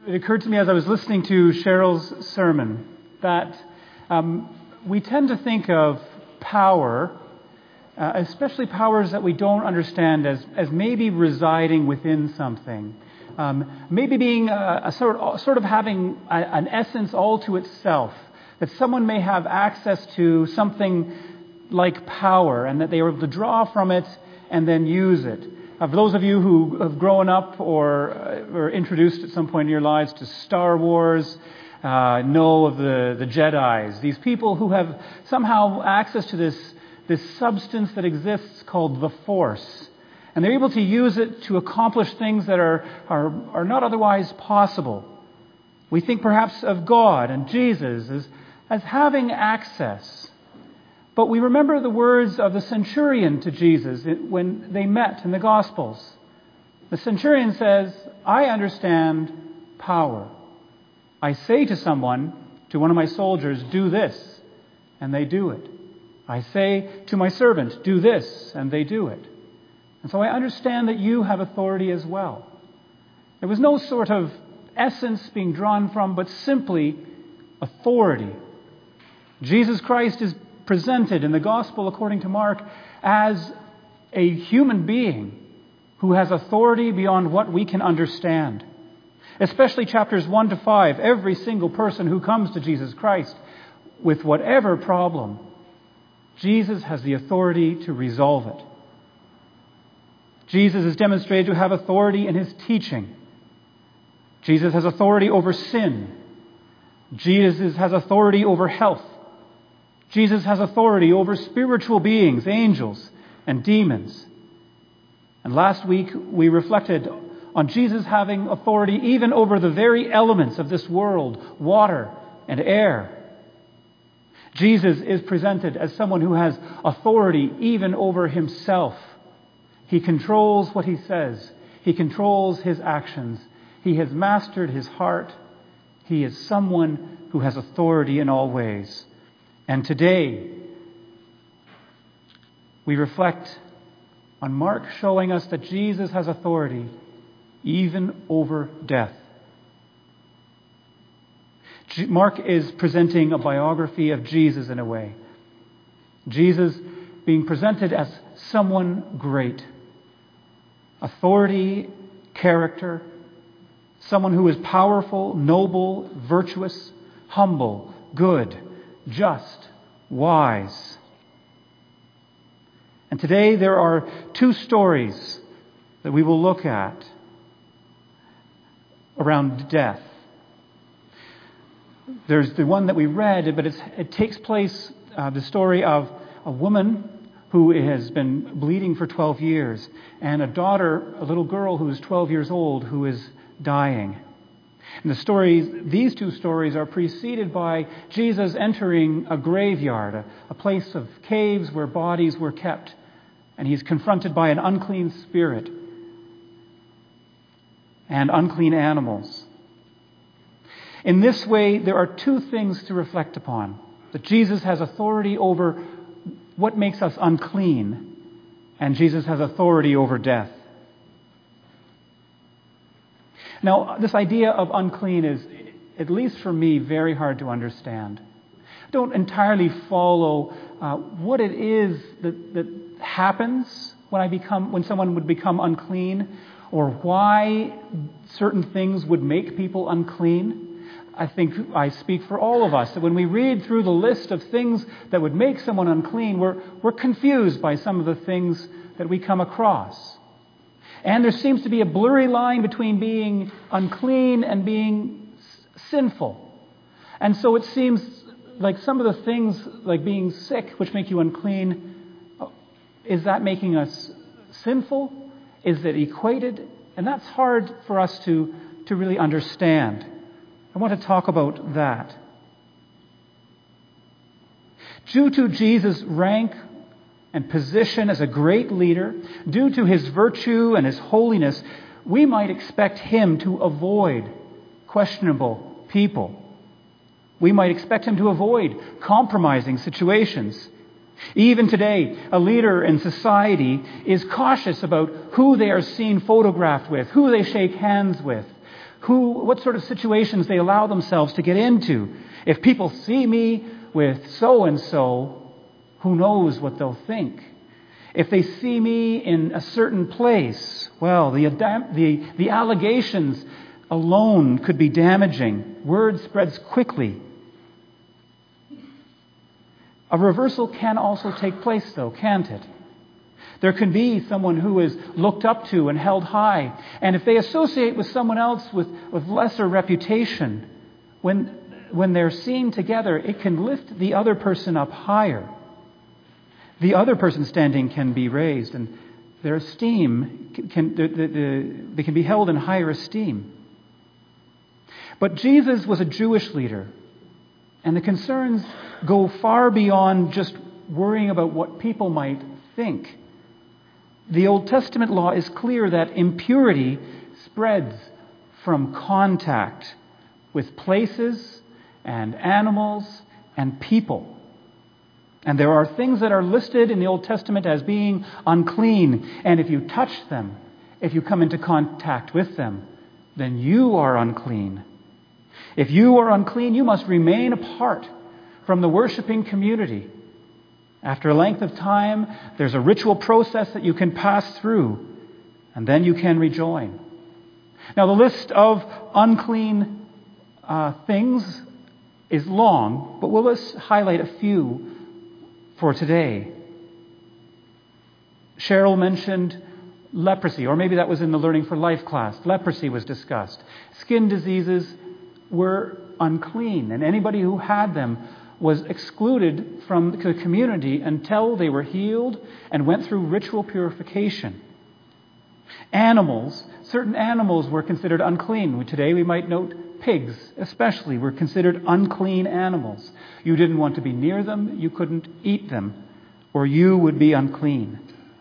It occurred to me as I was listening to Cheryl's sermon that we tend to think of power, especially powers that we don't understand, as maybe residing within something. Maybe being a sort of having an essence all to itself, that someone may have access to something like power and that they are able to draw from it and then use it. For those of you who have grown up or were introduced at some point in your lives to Star Wars, know of the Jedis, these people who have somehow access to this substance that exists called the Force. And they're able to use it to accomplish things that are not otherwise possible. We think perhaps of God and Jesus as having access. But we remember the words of the centurion to Jesus when they met in the Gospels. The centurion says, I understand power. I say to one of my soldiers, do this, and they do it. I say to my servant, do this, and they do it. And so I understand that you have authority as well. There was no sort of essence being drawn from, but simply authority. Jesus Christ is presented in the Gospel according to Mark as a human being who has authority beyond what we can understand. Especially chapters 1 to 5, every single person who comes to Jesus Christ with whatever problem, Jesus has the authority to resolve it. Jesus is demonstrated to have authority in his teaching. Jesus has authority over sin. Jesus has authority over health. Jesus has authority over spiritual beings, angels, and demons. And last week we reflected on Jesus having authority even over the very elements of this world, water and air. Jesus is presented as someone who has authority even over himself. He controls what he says. He controls his actions. He has mastered his heart. He is someone who has authority in all ways. And today, we reflect on Mark showing us that Jesus has authority even over death. Mark is presenting a biography of Jesus in a way. Jesus being presented as someone great. Authority, character, someone who is powerful, noble, virtuous, humble, good, just, wise. And today there are two stories that we will look at around death. There's the one that we read, but it takes place, the story of a woman who has been bleeding for 12 years and a daughter, a little girl who is 12 years old who is dying. And these two stories are preceded by Jesus entering a graveyard, a place of caves where bodies were kept. And he's confronted by an unclean spirit and unclean animals. In this way, there are two things to reflect upon. That Jesus has authority over what makes us unclean, and Jesus has authority over death. Now, this idea of unclean is, at least for me, very hard to understand. I don't entirely follow what it is that happens when someone would become unclean, or why certain things would make people unclean. I think I speak for all of us that when we read through the list of things that would make someone unclean, we're confused by some of the things that we come across. And there seems to be a blurry line between being unclean and being sinful. And so it seems like some of the things, like being sick, which make you unclean, is that making us sinful? Is it equated? And that's hard for us to really understand. I want to talk about that. Due to Jesus' rank and position as a great leader, due to his virtue and his holiness, we might expect him to avoid questionable people. We might expect him to avoid compromising situations. Even today, a leader in society is cautious about who they are seen photographed with, who they shake hands with, what sort of situations they allow themselves to get into. If people see me with so-and-so, who knows what they'll think? If they see me in a certain place, well, the allegations alone could be damaging. Word spreads quickly. A reversal can also take place, though, can't it? There can be someone who is looked up to and held high, and if they associate with someone else with lesser reputation, when they're seen together, it can lift the other person up higher. The other person standing can be raised, and their esteem they can be held in higher esteem. But Jesus was a Jewish leader, and the concerns go far beyond just worrying about what people might think. The Old Testament law is clear that impurity spreads from contact with places and animals and people. And there are things that are listed in the Old Testament as being unclean. And if you touch them, if you come into contact with them, then you are unclean. If you are unclean, you must remain apart from the worshiping community. After a length of time, there's a ritual process that you can pass through, and then you can rejoin. Now, the list of unclean things is long, but we'll just highlight a few for today. Cheryl mentioned leprosy, or maybe that was in the Learning for Life class. Leprosy was discussed. Skin diseases were unclean, and anybody who had them was excluded from the community until they were healed and went through ritual purification. Animals, certain animals were considered unclean. Today we might note pigs, especially, were considered unclean animals. You didn't want to be near them, you couldn't eat them, or you would be unclean.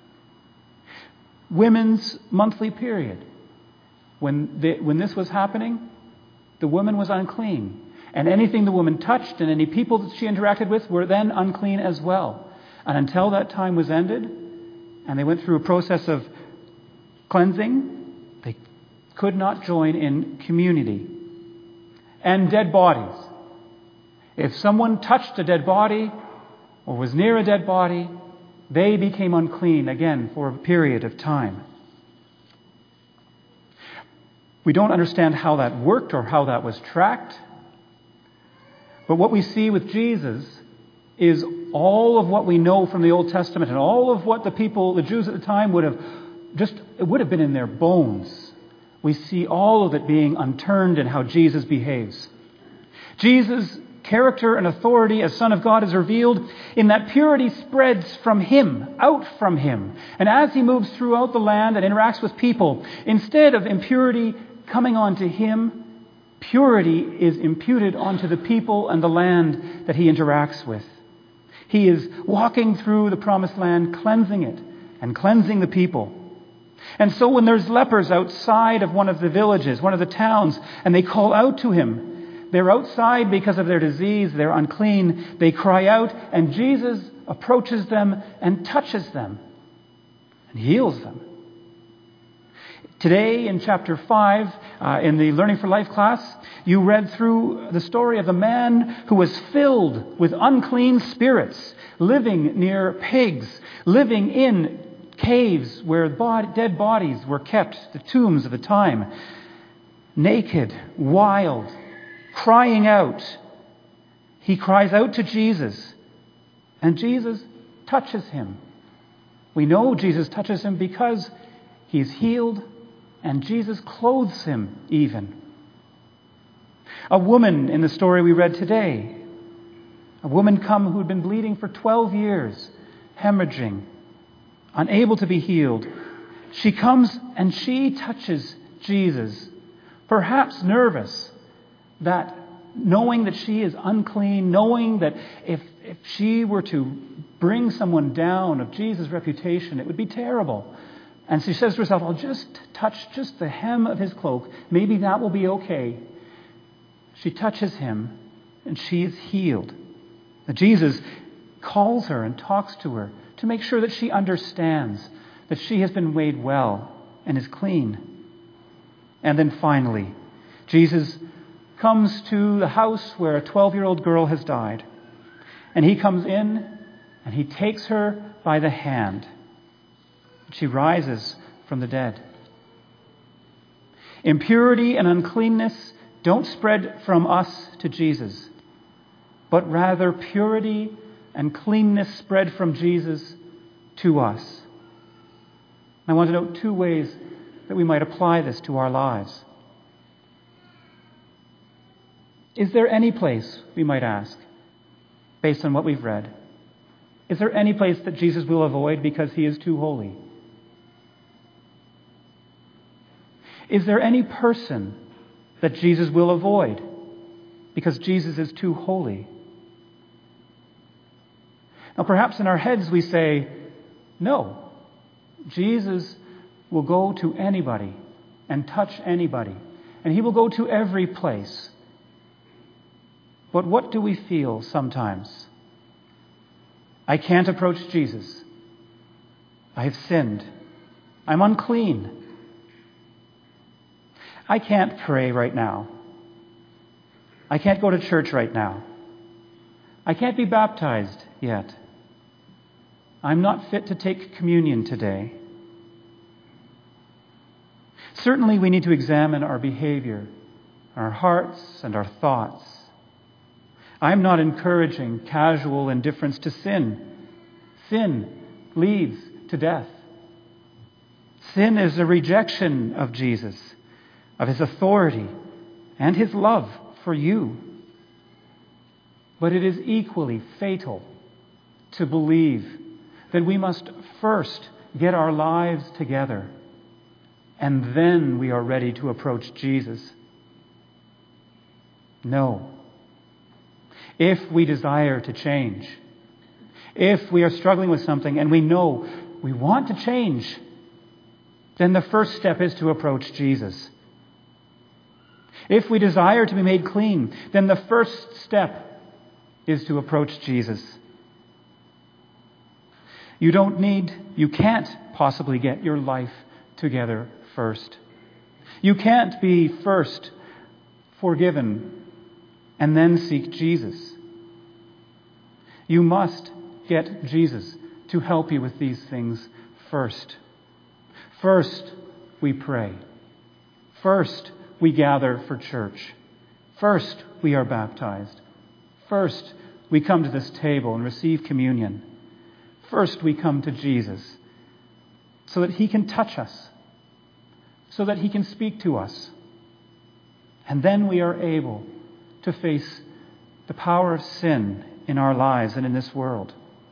Women's monthly period. When this was happening, the woman was unclean. And anything the woman touched and any people that she interacted with were then unclean as well. And until that time was ended, and they went through a process of cleansing, they could not join in community. And dead bodies. If someone touched a dead body or was near a dead body, they became unclean again for a period of time. We don't understand how that worked or how that was tracked. But what we see with Jesus is all of what we know from the Old Testament and all of what the Jews at the time would have been in their bones. We see all of it being unturned in how Jesus behaves. Jesus' character and authority as Son of God is revealed in that purity spreads from Him, out from Him. And as He moves throughout the land and interacts with people, instead of impurity coming onto Him, purity is imputed onto the people and the land that He interacts with. He is walking through the promised land, cleansing it and cleansing the people. And so when there's lepers outside of one of the villages, one of the towns, and they call out to Him, they're outside because of their disease, they're unclean, they cry out, and Jesus approaches them and touches them and heals them. Today in chapter 5, in the Learning for Life class, you read through the story of a man who was filled with unclean spirits, living near pigs, living in caves where dead bodies were kept, the tombs of the time, naked, wild, crying out. He cries out to Jesus, and Jesus touches him. We know Jesus touches him because he's healed, and Jesus clothes him even. A woman in the story we read today, a woman who had been bleeding for 12 years, hemorrhaging, unable to be healed. She comes and she touches Jesus, perhaps nervous, that knowing that she is unclean, knowing that if she were to bring someone down of Jesus' reputation, it would be terrible. And she says to herself, I'll just touch just the hem of his cloak. Maybe that will be okay. She touches him and she is healed. Jesus calls her and talks to her to make sure that she understands that she has been made well and is clean. And then finally, Jesus comes to the house where a 12-year-old girl has died. And he comes in and he takes her by the hand. She rises from the dead. Impurity and uncleanness don't spread from us to Jesus, but rather purity and cleanness spread from Jesus to us. I want to note two ways that we might apply this to our lives. Is there any place, we might ask, based on what we've read, is there any place that Jesus will avoid because he is too holy? Is there any person that Jesus will avoid because Jesus is too holy? Now, perhaps in our heads we say, no, Jesus will go to anybody and touch anybody, and he will go to every place. But what do we feel sometimes? I can't approach Jesus. I have sinned. I'm unclean. I can't pray right now. I can't go to church right now. I can't be baptized yet. I'm not fit to take communion today. Certainly we need to examine our behavior, our hearts, and our thoughts. I'm not encouraging casual indifference to sin. Sin leads to death. Sin is a rejection of Jesus, of his authority, and his love for you. But it is equally fatal to believe that we must first get our lives together, and then we are ready to approach Jesus. No. If we desire to change, if we are struggling with something and we know we want to change, then the first step is to approach Jesus. If we desire to be made clean, then the first step is to approach Jesus. You can't possibly get your life together first. You can't be first forgiven and then seek Jesus. You must get Jesus to help you with these things first. First, we pray. First, we gather for church. First, we are baptized. First, we come to this table and receive communion. First, we come to Jesus so that he can touch us, so that he can speak to us. And then we are able to face the power of sin in our lives and in this world.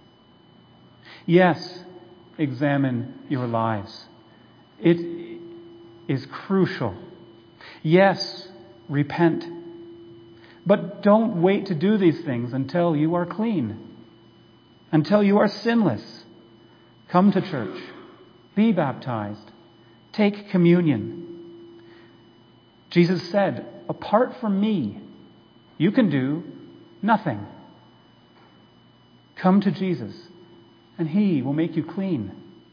Yes, examine your lives. It is crucial. Yes, repent. But don't wait to do these things until you are clean, until you are sinless. Come to church. Be baptized. Take communion. Jesus said, apart from me, you can do nothing. Come to Jesus, and he will make you clean.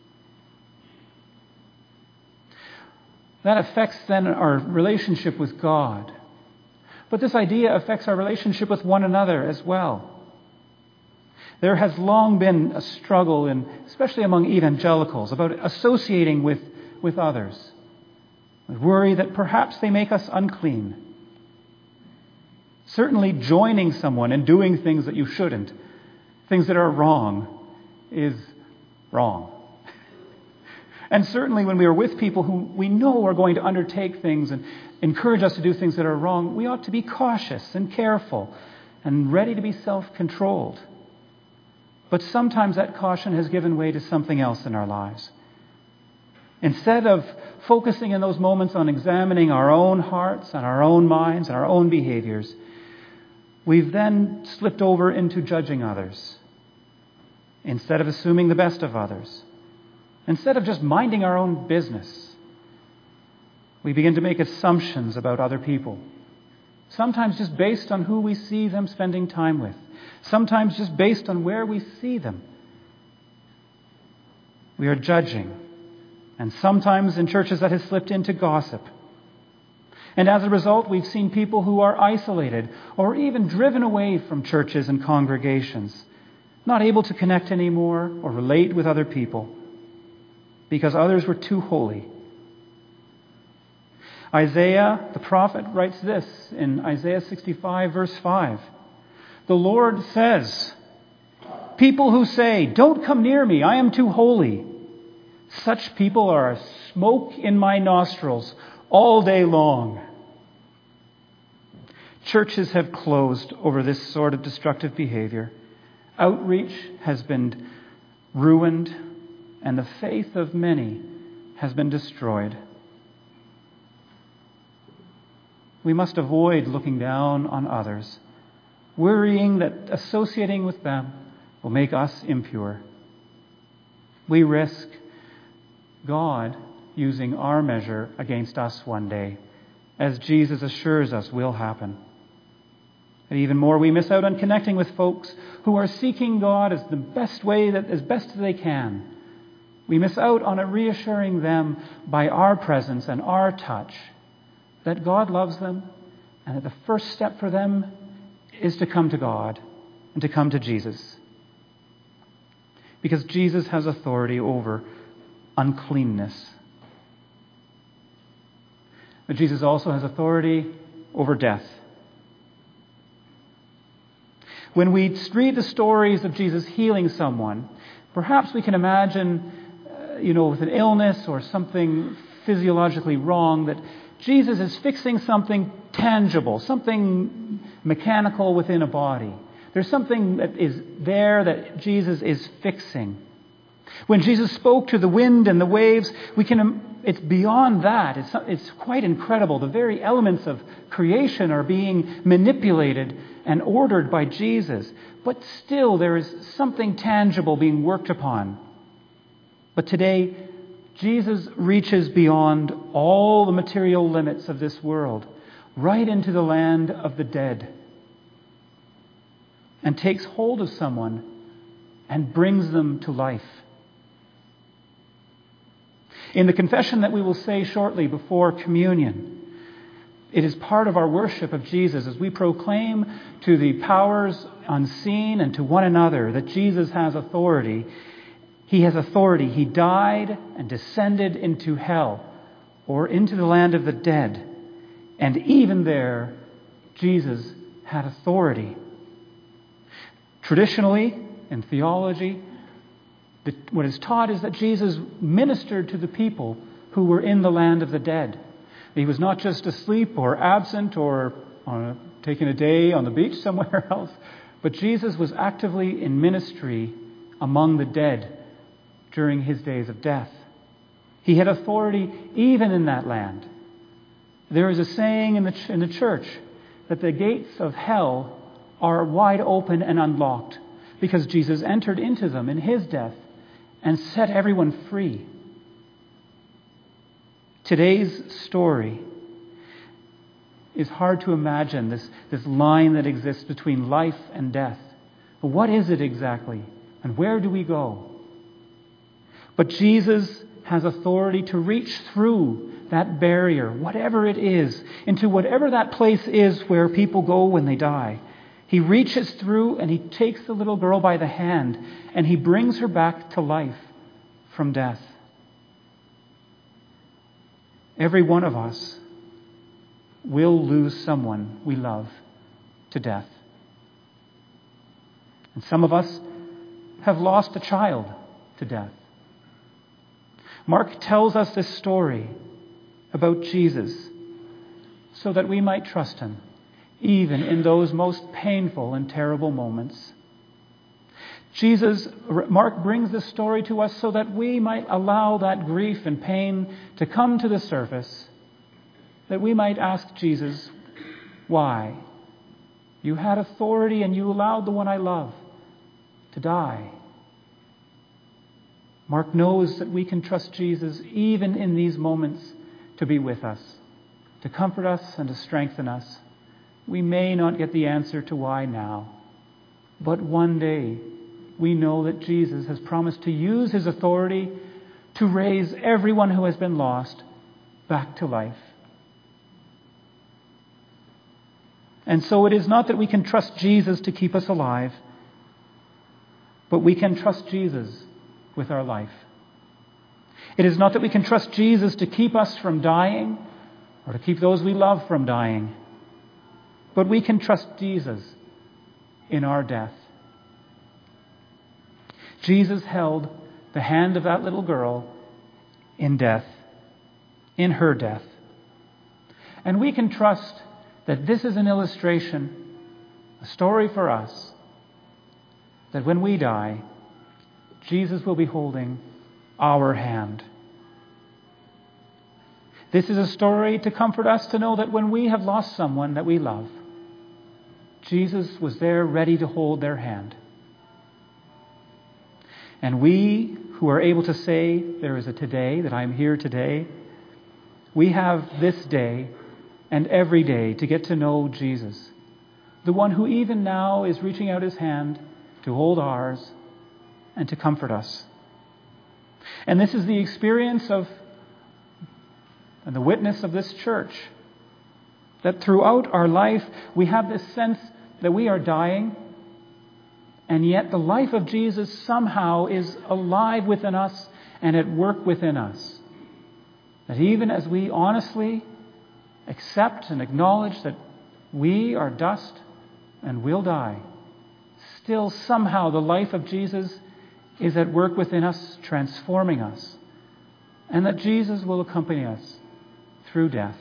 That affects then our relationship with God. But this idea affects our relationship with one another as well. There has long been a struggle, especially among evangelicals, about associating with others. We worry that perhaps they make us unclean. Certainly joining someone and doing things that you shouldn't, things that are wrong, is wrong. And certainly when we are with people who we know are going to undertake things and encourage us to do things that are wrong, we ought to be cautious and careful and ready to be self-controlled. But sometimes that caution has given way to something else in our lives. Instead of focusing in those moments on examining our own hearts and our own minds and our own behaviors, we've then slipped over into judging others. Instead of assuming the best of others. Instead of just minding our own business, we begin to make assumptions about other people. Sometimes just based on who we see them spending time with. Sometimes just based on where we see them. We are judging. And sometimes in churches that has slipped into gossip. And as a result, we've seen people who are isolated or even driven away from churches and congregations, not able to connect anymore or relate with other people because others were too holy. Isaiah, the prophet, writes this in Isaiah 65, verse 5. The Lord says, people who say, don't come near me, I am too holy. Such people are a smoke in my nostrils all day long. Churches have closed over this sort of destructive behavior. Outreach has been ruined, and the faith of many has been destroyed. We must avoid looking down on others, worrying that associating with them will make us impure. We risk God using our measure against us one day, as Jesus assures us will happen. And even more, we miss out on connecting with folks who are seeking God as the best way, as best as they can. We miss out on reassuring them by our presence and our touch that God loves them and that the first step for them is to come to God and to come to Jesus. Because Jesus has authority over uncleanness. But Jesus also has authority over death. When we read the stories of Jesus healing someone, perhaps we can imagine, with an illness or something physiologically wrong, that Jesus is fixing something tangible, something mechanical within a body. There's something that is there that Jesus is fixing. When Jesus spoke to the wind and the waves, it's beyond that. It's quite incredible. The very elements of creation are being manipulated and ordered by Jesus. But still, there is something tangible being worked upon. But today, Jesus reaches beyond all the material limits of this world, right into the land of the dead, and takes hold of someone and brings them to life. In the confession that we will say shortly before communion, it is part of our worship of Jesus as we proclaim to the powers unseen and to one another that Jesus has authority. He has authority. He died and descended into hell or into the land of the dead. And even there, Jesus had authority. Traditionally, in theology, what is taught is that Jesus ministered to the people who were in the land of the dead. He was not just asleep or absent or taking a day on the beach somewhere else, but Jesus was actively in ministry among the dead during his days of death. He had authority even in that land. There is a saying in the church that the gates of hell are wide open and unlocked because Jesus entered into them in his death and set everyone free. Today's story is hard to imagine, this line that exists between life and death. What is it exactly? And where do we go? But Jesus has authority to reach through that barrier, whatever it is, into whatever that place is where people go when they die. He reaches through and he takes the little girl by the hand and he brings her back to life from death. Every one of us will lose someone we love to death. And some of us have lost a child to death. Mark tells us this story about Jesus so that we might trust him, even in those most painful and terrible moments. Mark brings this story to us so that we might allow that grief and pain to come to the surface, that we might ask Jesus, why? You had authority and you allowed the one I love to die. Mark knows that we can trust Jesus even in these moments to be with us, to comfort us and to strengthen us. We may not get the answer to why now, but one day we know that Jesus has promised to use his authority to raise everyone who has been lost back to life. And so it is not that we can trust Jesus to keep us alive, but we can trust Jesus with our life. It is not that we can trust Jesus to keep us from dying or to keep those we love from dying, but we can trust Jesus in our death. Jesus held the hand of that little girl in death, in her death. And we can trust that this is an illustration, a story for us, that when we die, Jesus will be holding our hand. This is a story to comfort us to know that when we have lost someone that we love, Jesus was there ready to hold their hand. And we who are able to say there is a today, that I'm here today, we have this day and every day to get to know Jesus, the one who even now is reaching out his hand to hold ours and to comfort us. And this is the experience of and the witness of this church, that throughout our life we have this sense that we are dying, and yet the life of Jesus somehow is alive within us and at work within us. That even as we honestly accept and acknowledge that we are dust and will die, still somehow the life of Jesus is at work within us, transforming us, and that Jesus will accompany us through death.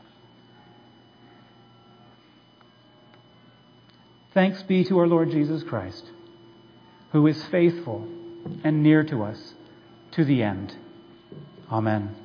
Thanks be to our Lord Jesus Christ, who is faithful and near to us to the end. Amen.